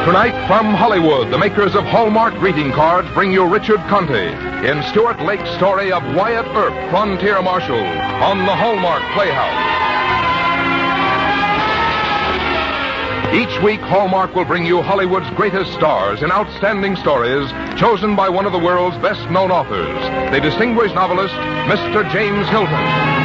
Tonight, from Hollywood, the makers of Hallmark greeting cards bring you Richard Conte in Stuart Lake's story of Wyatt Earp, frontier marshal, on the Hallmark Playhouse. Each week, Hallmark will bring you Hollywood's greatest stars in outstanding stories chosen by one of the world's best-known authors, the distinguished novelist, Mr. James Hilton.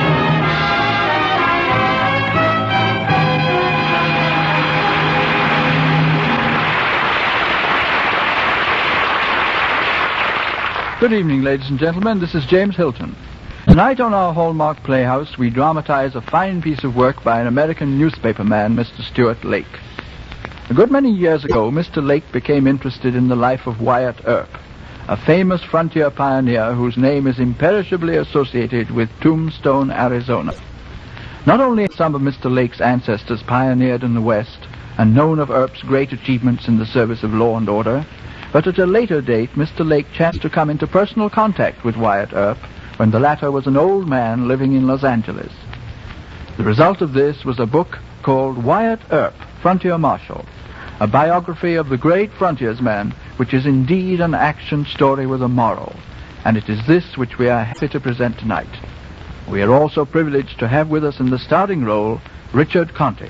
Good evening, ladies and gentlemen. This is James Hilton. Tonight on our Hallmark Playhouse, we dramatize a fine piece of work by an American newspaperman, Mr. Stuart Lake. A good many years ago, Mr. Lake became interested in the life of Wyatt Earp, a famous frontier pioneer whose name is imperishably associated with Tombstone, Arizona. Not only had some of Mr. Lake's ancestors pioneered in the West and known of Earp's great achievements in the service of law and order, but at a later date, Mr. Lake chanced to come into personal contact with Wyatt Earp when the latter was an old man living in Los Angeles. The result of this was a book called Wyatt Earp, Frontier Marshal, a biography of the great frontiersman, which is indeed an action story with a moral, and it is this which we are happy to present tonight. We are also privileged to have with us in the starring role Richard Conte.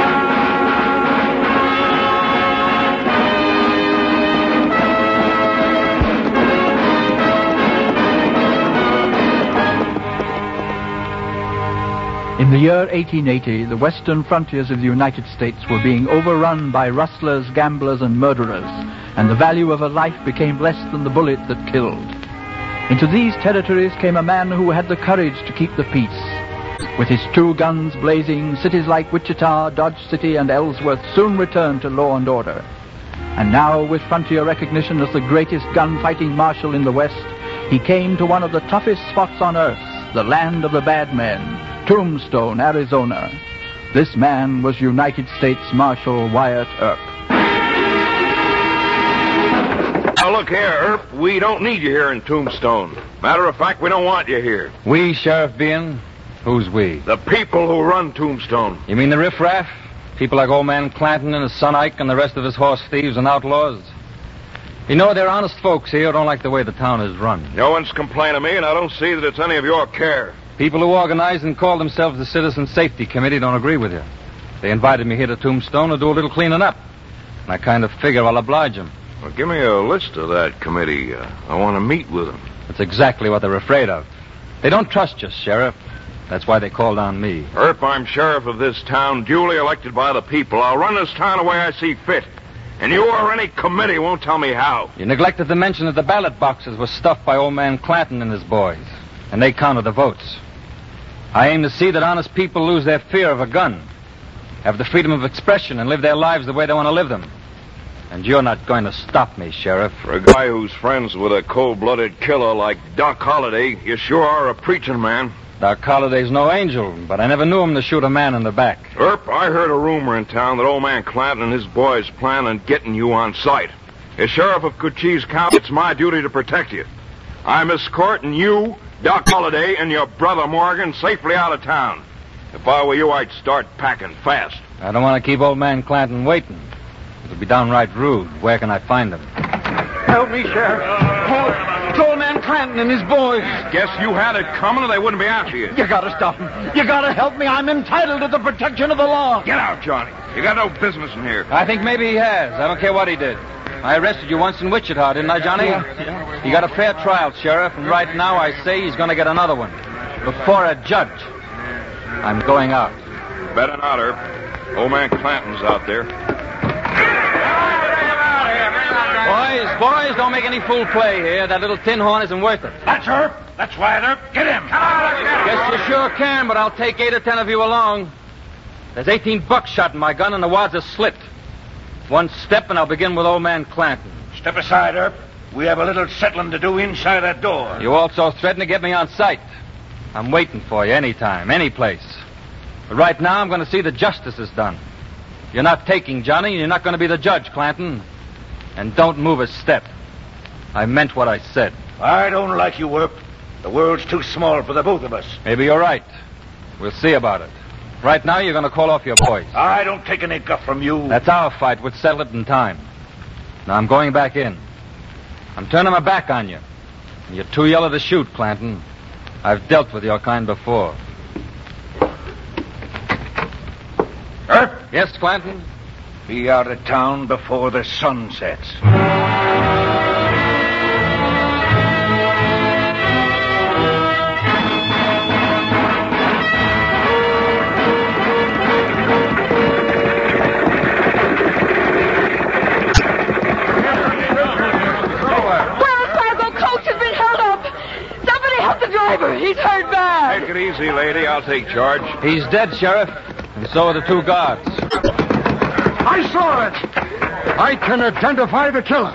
In the year 1880, the western frontiers of the United States were being overrun by rustlers, gamblers, and murderers, and the value of a life became less than the bullet that killed. Into these territories came a man who had the courage to keep the peace. With his 2 guns blazing, cities like Wichita, Dodge City, and Ellsworth soon returned to law and order. And now, with frontier recognition as the greatest gun-fighting marshal in the West, he came to one of the toughest spots on earth, the land of the bad men, Tombstone, Arizona. This man was United States Marshal Wyatt Earp. Now look here, Earp, we don't need you here in Tombstone. Matter of fact, we don't want you here. We, Sheriff being? Who's we? The people who run Tombstone. You mean the riffraff? People like old man Clanton and his son Ike and the rest of his horse thieves and outlaws? You know, they're honest folks here who don't like the way the town is run. No one's complaining to me, and I don't see that it's any of your care. People who organize and call themselves the Citizen Safety Committee don't agree with you. They invited me here to Tombstone to do a little cleaning up. And I kind of figure I'll oblige them. Well, give me a list of that committee. I want to meet with them. That's exactly what they're afraid of. They don't trust you, Sheriff. That's why they called on me. Earp, I'm sheriff of this town, duly elected by the people. I'll run this town the way I see fit. And you or any committee won't tell me how. You neglected to mention that the ballot boxes were stuffed by old man Clanton and his boys. And they counted the votes. I aim to see that honest people lose their fear of a gun, have the freedom of expression, and live their lives the way they want to live them. And you're not going to stop me, Sheriff. For a guy who's friends with a cold-blooded killer like Doc Holliday, you sure are a preaching man. Doc Holliday's no angel, but I never knew him to shoot a man in the back. Earp, I heard a rumor in town that old man Clanton and his boys plan on getting you on sight. As sheriff of Cochise County, it's my duty to protect you. I'm escorting you, Doc Holliday, and your brother Morgan safely out of town. If I were you, I'd start packing fast. I don't want to keep old man Clanton waiting. It'll be downright rude. Where can I find him? Help me, Sheriff. Help. It's old man Clanton and his boys. Guess you had it coming or they wouldn't be after you. You gotta stop them. You gotta help me. I'm entitled to the protection of the law. Get out, Johnny. You got no business in here. I think maybe he has. I don't care what he did. I arrested you once in Wichita, didn't I, Johnny? Yeah. You got a fair trial, Sheriff, and right now I say he's going to get another one. Before a judge. I'm going out. Better not, Earp. Old man Clanton's out there. Boys, don't make any fool play here. That little tin horn isn't worth it. That's Earp. That's Wyatt Earp. Get him. Come on, Guess you sure can, but I'll take 8 or 10 of you along. There's 18 buckshot in my gun, and the wads are slit. One step, and I'll begin with old man Clanton. Step aside, Earp. We have a little settling to do inside that door. You also threatened to get me on sight. I'm waiting for you anytime, any place. But right now, I'm going to see the justice is done. You're not taking Johnny, and you're not going to be the judge, Clanton. And don't move a step. I meant what I said. I don't like you, Earp. The world's too small for the both of us. Maybe you're right. We'll see about it. Right now, you're going to call off your boys. I don't take any guff from you. That's our fight. We'll settle it in time. Now I'm going back in. I'm turning my back on you. You're too yellow to shoot, Clanton. I've dealt with your kind before. Earp, Yes, Clanton? be out of town before the sun sets. He's hurt bad. Take it easy, lady. I'll take charge. He's dead, Sheriff. And so are the 2 guards. I saw it. I can identify the killer.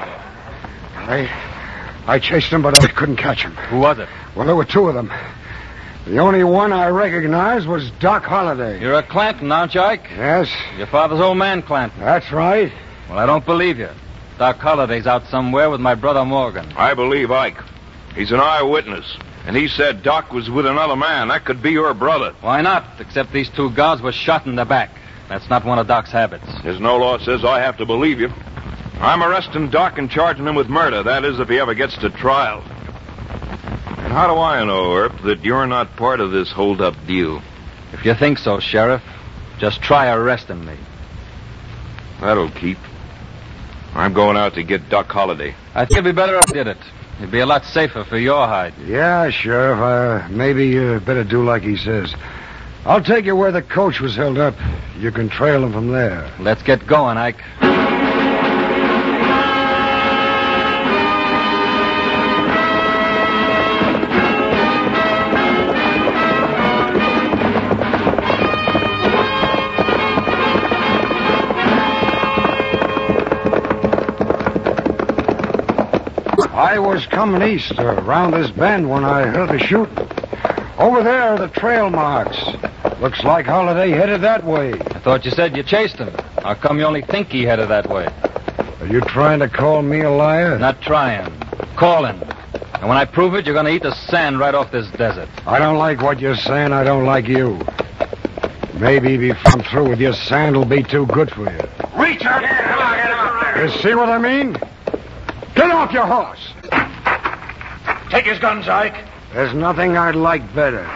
I chased him, but I couldn't catch him. Who was it? Well, there were 2 of them. The only one I recognized was Doc Holliday. You're a Clanton, aren't you, Ike? Yes, Your father's old man, Clanton. that's right. Well, I don't believe you. Doc Holliday's out somewhere with my brother Morgan. I believe Ike. He's an eyewitness. And he said Doc was with another man. That could be your brother. Why not? Except these 2 guards were shot in the back. That's not one of Doc's habits. There's no law that says I have to believe you. I'm arresting Doc and charging him with murder. That is, if he ever gets to trial. And how do I know, Earp, that you're not part of this hold-up deal? If you think so, Sheriff, just try arresting me. That'll keep. I'm going out to get Doc Holliday. I think it'd be better if I did it. It'd be a lot safer for your hide. Yeah, Sheriff. Maybe you better do like he says. I'll take you where the coach was held up. You can trail him from there. Let's get going, Ike. I was coming east around this bend when I heard the shooting. Over there are the trail marks. Looks like Holliday headed that way. I thought you said you chased him. How come you only think he headed that way? Are you trying to call me a liar? Not trying. Calling. And when I prove it, you're going to eat the sand right off this desert. I don't like what you're saying. I don't like you. Maybe before I'm through with you, sand will be too good for you. Reach her. Come on, get him up there. You see what I mean? Get off your horse. Take his guns, Ike. There's nothing I'd like better.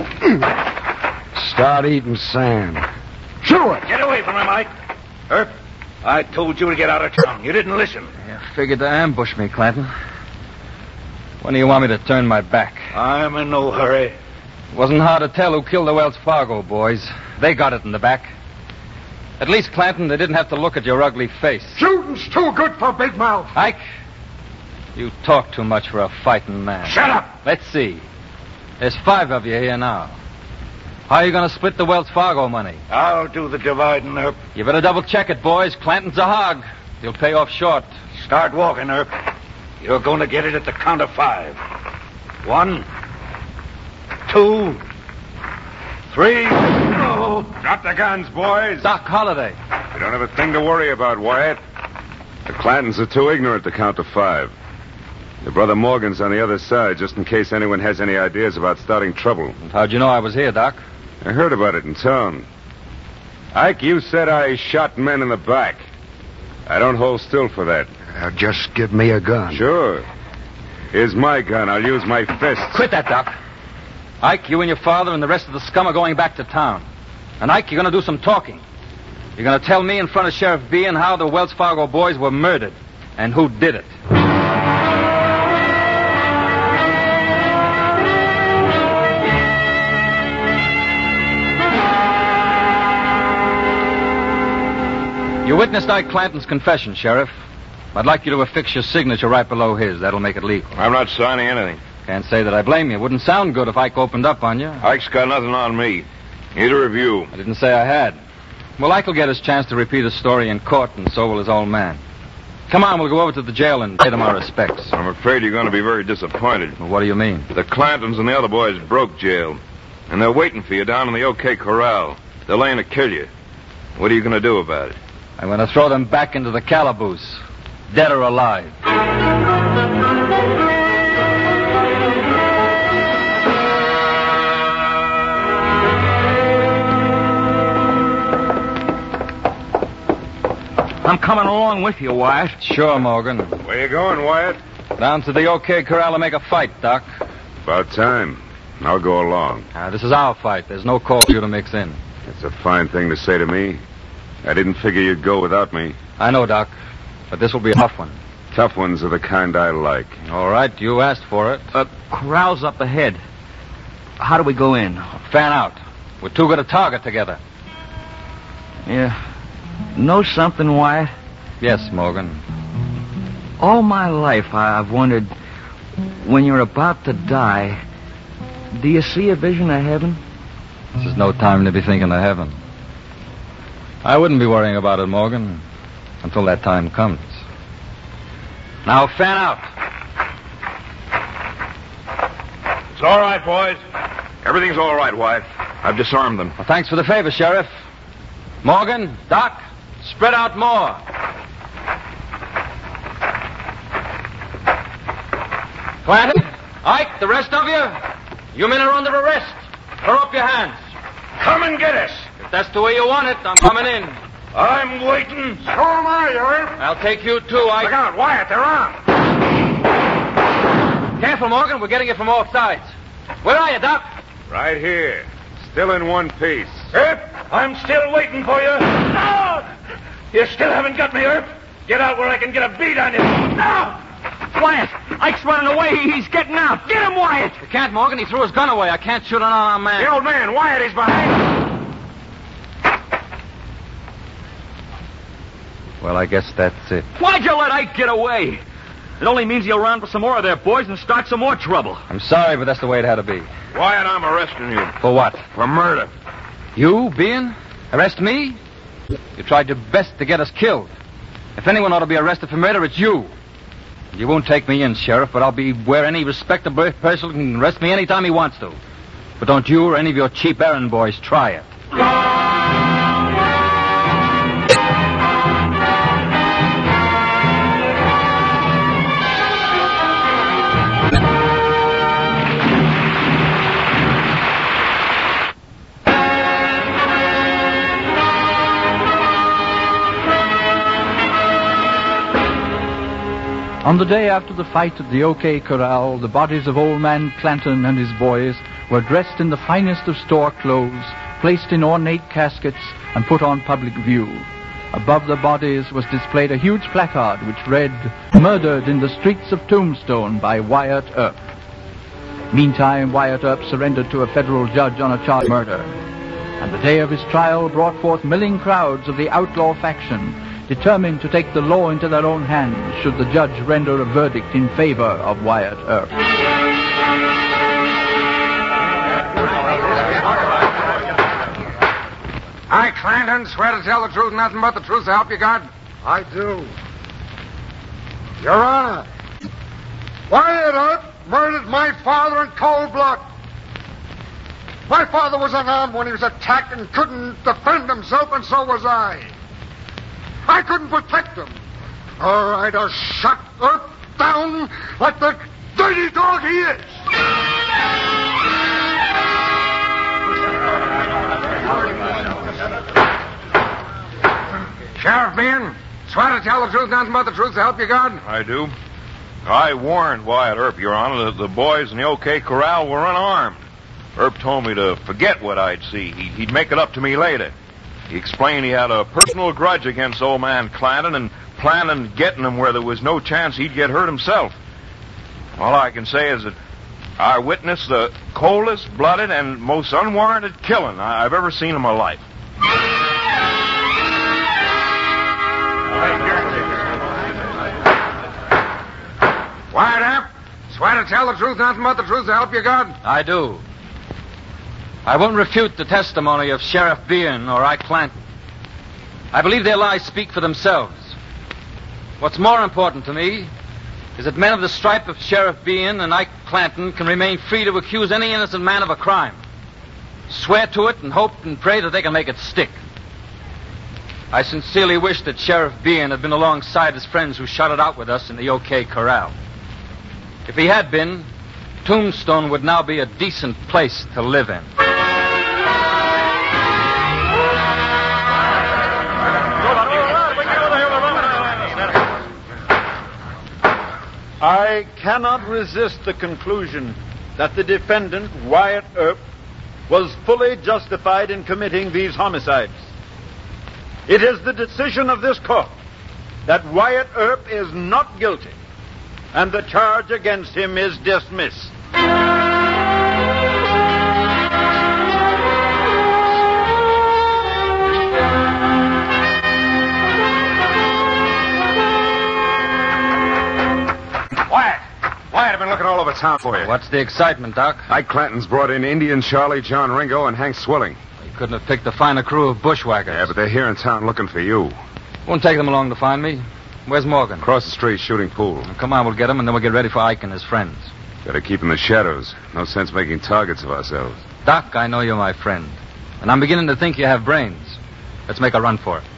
Start eating sand. Shoot it. Get away from him, Ike. Earp, I told you to get out of town. You didn't listen. You figured to ambush me, Clanton. When do you want me to turn my back? I'm in no hurry. It wasn't hard to tell who killed the Wells Fargo boys. They got it in the back. At least, Clanton, they didn't have to look at your ugly face. Shooting's too good for Big Mouth. Ike, you talk too much for a fighting man. Shut up. Let's see. There's 5 of you here now. How are you going to split the Wells Fargo money? I'll do the dividing, Earp. You better double check it, boys. Clanton's a hog. He'll pay off short. Start walking, Earp. You're going to get it at the count of 5. 1, 2, 3. Oh. Drop the guns, boys. Doc Holliday. You don't have a thing to worry about, Wyatt. The Clantons are too ignorant to count to 5. Your brother Morgan's on the other side, just in case anyone has any ideas about starting trouble. And how'd you know I was here, Doc? I heard about it in town. Ike, you said I shot men in the back. I don't hold still for that. Now just give me a gun. Sure. Here's my gun. I'll use my fists. Quit that, Doc. Ike, you and your father and the rest of the scum are going back to town. And Ike, you're going to do some talking. You're going to tell me in front of Sheriff Behan how the Wells Fargo boys were murdered and who did it. You witnessed Ike Clanton's confession, Sheriff. I'd like you to affix your signature right below his. That'll make it legal. I'm not signing anything. Can't say that I blame you. Wouldn't sound good if Ike opened up on you. Ike's got nothing on me. Neither of you. I didn't say I had. Well, Ike will get his chance to repeat his story in court, and so will his old man. Come on, we'll go over to the jail and pay them our respects. I'm afraid you're going to be very disappointed. Well, what do you mean? The Clantons and the other boys broke jail. And they're waiting for you down in the OK Corral. They're laying to kill you. What are you going to do about it? I'm going to throw them back into the calaboose, dead or alive. I'm coming along with you, Wyatt. Sure, Morgan. Where you going, Wyatt? Down to the OK Corral to make a fight, Doc. About time. I'll go along. This is our fight. There's no call for you to mix in. It's a fine thing to say to me. I didn't figure you'd go without me. I know, Doc. But this will be a tough one. Tough ones are the kind I like. All right, you asked for it. Corral's up ahead. How do we go in? Fan out. We're too good a target together. Yeah. Know something, Wyatt? Yes, Morgan. All my life I've wondered, when you're about to die, do you see a vision of heaven? This is no time to be thinking of heaven. I wouldn't be worrying about it, Morgan, until that time comes. Now, fan out. It's all right, boys. Everything's all right, Wyatt. I've disarmed them. Well, thanks for the favor, Sheriff. Morgan, Doc, spread out more. Clanton, Ike, the rest of you, you men are under arrest. Throw up your hands. Come and get us. If that's the way you want it, I'm coming in. I'm waiting. So am I, Herb. I'll take you too, Ike. Look out, Wyatt, they're on. Careful, Morgan. We're getting it from all sides. Where are you, Doc? Right here. Still in one piece. Herb, I'm still waiting for you. No! You still haven't got me, Herb. Get out where I can get a beat on you. No! Wyatt, Ike's running away. He's getting out. Get him, Wyatt. You can't, Morgan. He threw his gun away. I can't shoot an unarmed man. The old man, Wyatt, is behind. Well, I guess that's it. Why'd you let Ike get away? It only means he'll run for some more of their boys and start some more trouble. I'm sorry, but that's the way it had to be. Wyatt, I'm arresting you. For what? For murder. You, Bean? Arrest me? You tried your best to get us killed. If anyone ought to be arrested for murder, it's you. You won't take me in, Sheriff, but I'll be where any respectable person can arrest me anytime he wants to. But don't you or any of your cheap errand boys try it. On the day after the fight at the OK Corral, the bodies of Old Man Clanton and his boys were dressed in the finest of store clothes, placed in ornate caskets, and put on public view. Above the bodies was displayed a huge placard which read, "Murdered in the streets of Tombstone by Wyatt Earp." Meantime, Wyatt Earp surrendered to a federal judge on a charge of murder. And the day of his trial brought forth milling crowds of the outlaw faction, determined to take the law into their own hands should the judge render a verdict in favor of Wyatt Earp. I, Clanton, swear to tell the truth, nothing but the truth, so help you God. I do. Your Honor, Wyatt Earp murdered my father in cold blood. My father was unarmed when he was attacked and couldn't defend himself, and so was I. I couldn't protect him. Or I'd have shot Earp down like the dirty dog he is. Sheriff Bean, swear to tell the truth, nothing but the truth, so help you God. I do. I warned Wyatt Earp, Your Honor, that the boys in the OK Corral were unarmed. Earp told me to forget what I'd see. He'd make it up to me later. He explained he had a personal grudge against old man Clanton and planned on getting him where there was no chance he'd get hurt himself. All I can say is that I witnessed the coldest-blooded and most unwarranted killing I've ever seen in my life. Wyatt Earp, swear to tell the truth, nothing but the truth, so help you God. I do. I won't refute the testimony of Sheriff Bean or Ike Clanton. I believe their lies speak for themselves. What's more important to me is that men of the stripe of Sheriff Bean and Ike Clanton can remain free to accuse any innocent man of a crime, swear to it, and hope and pray that they can make it stick. I sincerely wish that Sheriff Bean had been alongside his friends who shot it out with us in the OK Corral. If he had been, Tombstone would now be a decent place to live in. I cannot resist the conclusion that the defendant, Wyatt Earp, was fully justified in committing these homicides. It is the decision of this court that Wyatt Earp is not guilty, and the charge against him is dismissed. Wyatt, I've been looking all over town for you. What's the excitement, Doc? Ike Clanton's brought in Indian Charlie, John Ringo, and Hank Swilling. You couldn't have picked a finer crew of bushwhackers. Yeah, but they're here in town looking for you. Won't take them along to find me. Where's Morgan? Across the street, shooting pool. Well, come on, we'll get him, and then we'll get ready for Ike and his friends. Gotta keep in the shadows. No sense making targets of ourselves. Doc, I know you're my friend. And I'm beginning to think you have brains. Let's make a run for it.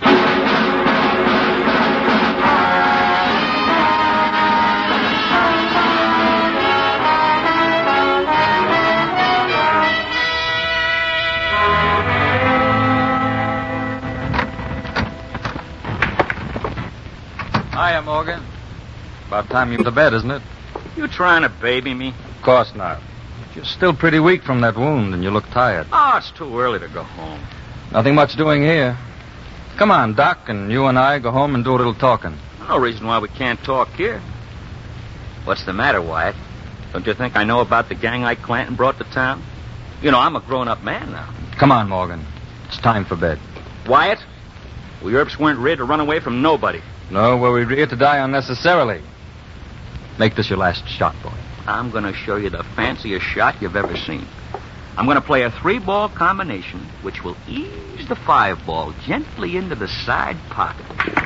Hiya, Morgan. About time you went to bed, isn't it? You trying to baby me? Of course not. But you're still pretty weak from that wound, and you look tired. Oh, it's too early to go home. Nothing much doing here. Come on, Doc, and you and I go home and do a little talking. No reason why we can't talk here. What's the matter, Wyatt? Don't you think I know about the gang Ike Clanton brought to town? You know, I'm a grown-up man now. Come on, Morgan. It's time for bed. Wyatt, we Earps weren't ready to run away from nobody. No, were we reared to die unnecessarily? Make this your last shot, boy. I'm going to show you the fanciest shot you've ever seen. I'm going to play a 3-ball combination, which will ease the 5-ball gently into the side pocket.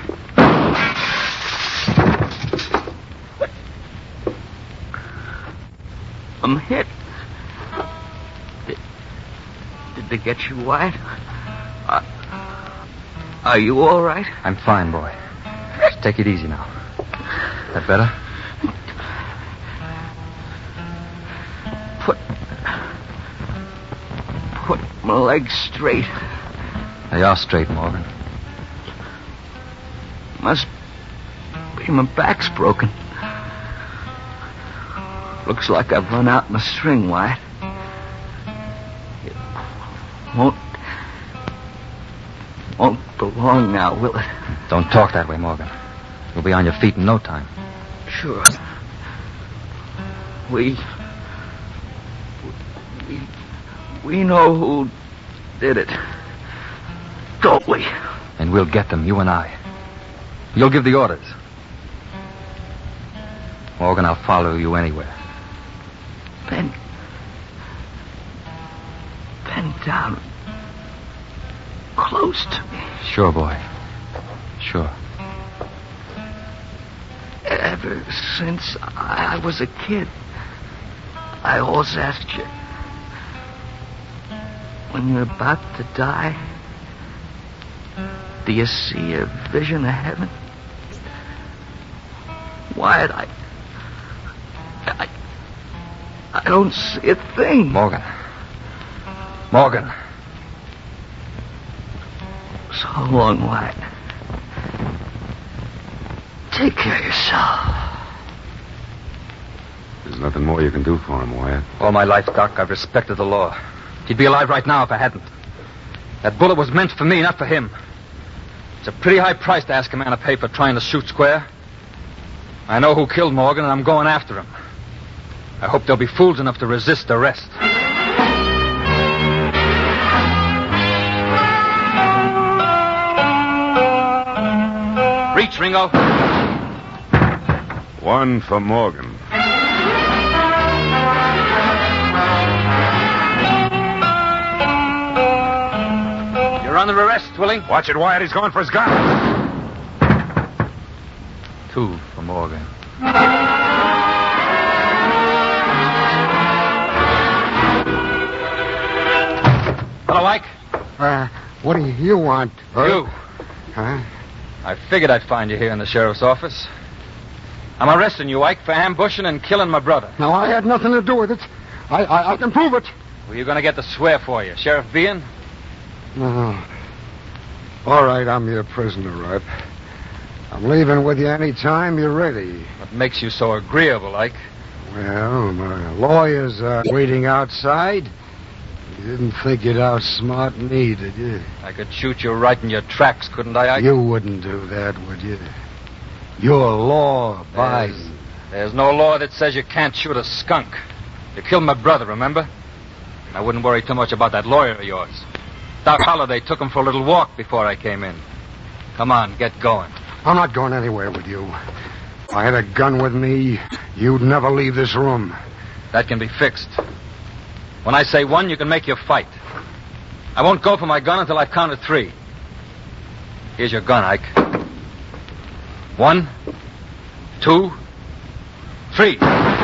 I'm hit. Did they get you, Wyatt? Are you all right? I'm fine, boy. Just take it easy now. That better? Put my legs straight. They are straight, Morgan. Must be my back's broken. Looks like I've run out my string, Wyatt. It won't go long now, will it? Don't talk that way, Morgan. You'll be on your feet in no time. Sure. We know who did it. Don't we? And we'll get them, you and I. You'll give the orders. Morgan, I'll follow you anywhere. Bend down. Close to me. Sure, boy. Sure. Ever since I was a kid, I always asked you, when you're about to die, do you see a vision of heaven? Wyatt, I don't see a thing. Morgan. So long, Wyatt. Take care of yourself. There's nothing more you can do for him, Wyatt. All my life, Doc, I've respected the law. He'd be alive right now if I hadn't. That bullet was meant for me, not for him. It's a pretty high price to ask a man to pay for trying to shoot square. I know who killed Morgan, and I'm going after him. I hope they'll be fools enough to resist arrest. Reach, Ringo. One for Morgan. You're under arrest, Twilling. Watch it, Wyatt. He's going for his gun. 2 for Morgan. Hello, Ike. What do you want? You. Huh? I figured I'd find you here in the sheriff's office. I'm arresting you, Ike, for ambushing and killing my brother. No, I had nothing to do with it. I can prove it. Well, you're going to get to swear for you. Sheriff Bean? No. All right, I'm your prisoner, Earp. I'm leaving with you any time you're ready. What makes you so agreeable, Ike? Well, my lawyers are waiting outside. You didn't think you'd outsmart me, did you? I could shoot you right in your tracks, couldn't I, Ike? You wouldn't do that, would you? You're law-abiding. There's no law that says you can't shoot a skunk. You killed my brother, remember? I wouldn't worry too much about that lawyer of yours. Doc Holliday took him for a little walk before I came in. Come on, get going. I'm not going anywhere with you. If I had a gun with me, you'd never leave this room. That can be fixed. When I say 1, you can make your fight. I won't go for my gun until I've counted 3. Here's your gun, Ike. 1, 2, 3.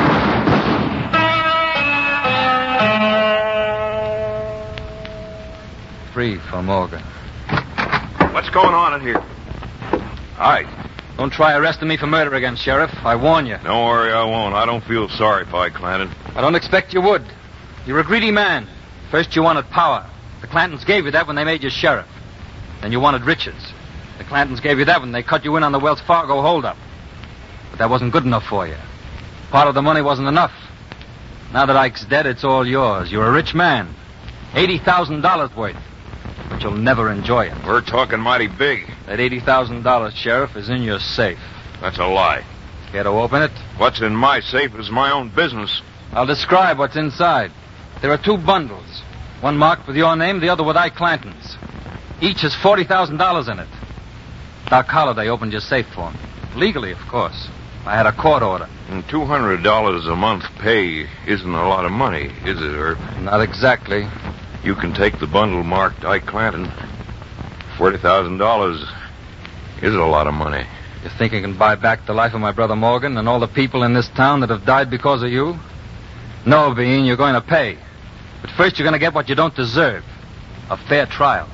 Free for Morgan. What's going on in here? Ike. Don't try arresting me for murder again, Sheriff. I warn you. Don't worry, I won't. I don't feel sorry for Ike Clanton. I don't expect you would. You're a greedy man. First you wanted power. The Clantons gave you that when they made you sheriff. Then you wanted riches. The Clantons gave you that when they cut you in on the Wells Fargo holdup. But that wasn't good enough for you. Part of the money wasn't enough. Now that Ike's dead, it's all yours. You're a rich man. $80,000 worth. But you'll never enjoy it. We're talking mighty big. That $80,000, Sheriff, is in your safe. That's a lie. Care to open it? What's in my safe is my own business. I'll describe what's inside. There are 2 bundles. One marked with your name, the other with Ike Clanton's. Each has $40,000 in it. Doc Holliday opened your safe for me. Legally, of course. I had a court order. And $200 a month pay isn't a lot of money, is it, Herb? Not exactly. You can take the bundle marked Ike Clanton. $40,000 is a lot of money. You think you can buy back the life of my brother Morgan and all the people in this town that have died because of you? No, Bean, you're going to pay. But first you're going to get what you don't deserve. A fair trial.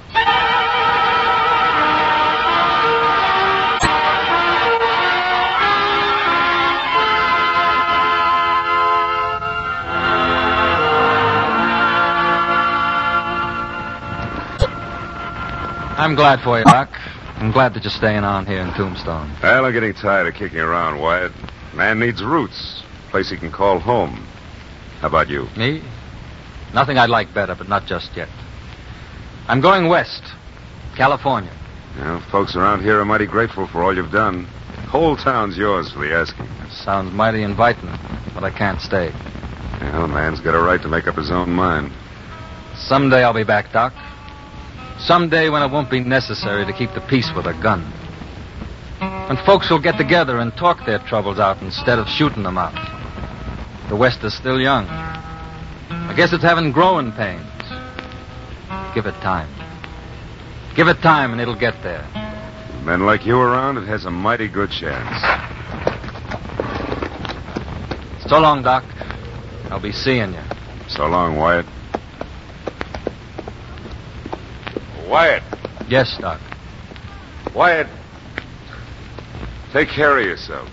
I'm glad for you, Doc. I'm glad that you're staying on here in Tombstone. Well, I'm getting tired of kicking around, Wyatt. Man needs roots. A place he can call home. How about you? Me? Nothing I'd like better, but not just yet. I'm going west. California. Well, folks around here are mighty grateful for all you've done. Whole town's yours for the asking. Sounds mighty inviting, but I can't stay. Well, a man's got a right to make up his own mind. Someday I'll be back, Doc. Someday when it won't be necessary to keep the peace with a gun. When folks will get together and talk their troubles out instead of shooting them out. The West is still young. I guess it's having growing pains. Give it time. Give it time and it'll get there. Men like you around, it has a mighty good chance. So long, Doc. I'll be seeing you. So long, Wyatt. Wyatt. Yes, Doc. Wyatt. Take care of yourself.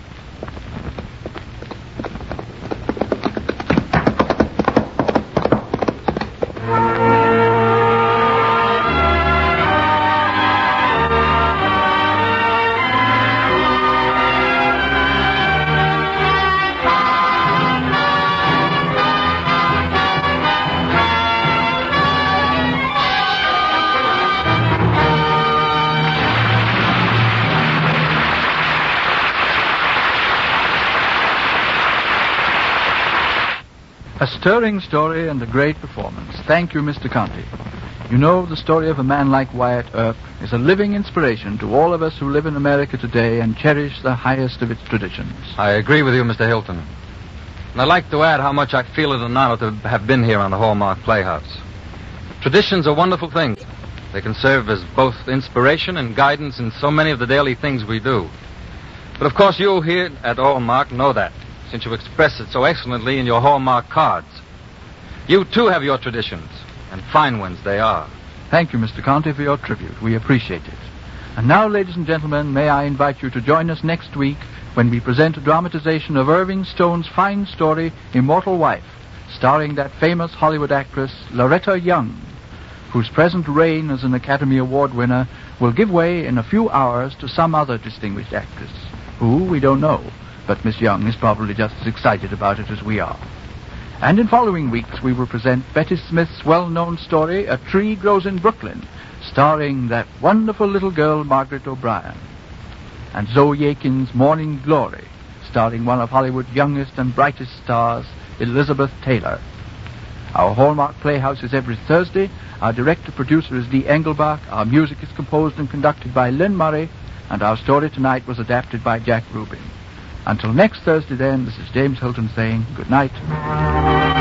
A stirring story and a great performance. Thank you, Mr. Conti. You know, the story of a man like Wyatt Earp is a living inspiration to all of us who live in America today and cherish the highest of its traditions. I agree with you, Mr. Hilton. And I'd like to add how much I feel it an honor to have been here on the Hallmark Playhouse. Traditions are wonderful things. They can serve as both inspiration and guidance in so many of the daily things we do. But of course you here at Hallmark know that, since you express it so excellently in your Hallmark cards. You, too, have your traditions, and fine ones they are. Thank you, Mr. Conti, for your tribute. We appreciate it. And now, ladies and gentlemen, may I invite you to join us next week when we present a dramatization of Irving Stone's fine story, Immortal Wife, starring that famous Hollywood actress, Loretta Young, whose present reign as an Academy Award winner will give way in a few hours to some other distinguished actress, who we don't know, but Miss Young is probably just as excited about it as we are. And in following weeks, we will present Betty Smith's well-known story, A Tree Grows in Brooklyn, starring that wonderful little girl, Margaret O'Brien, and Zoe Aiken's Morning Glory, starring one of Hollywood's youngest and brightest stars, Elizabeth Taylor. Our Hallmark Playhouse is every Thursday. Our director-producer is Dee Engelbach. Our music is composed and conducted by Lynn Murray, and our story tonight was adapted by Jack Rubin. Until next Thursday, then, this is James Hilton saying good night.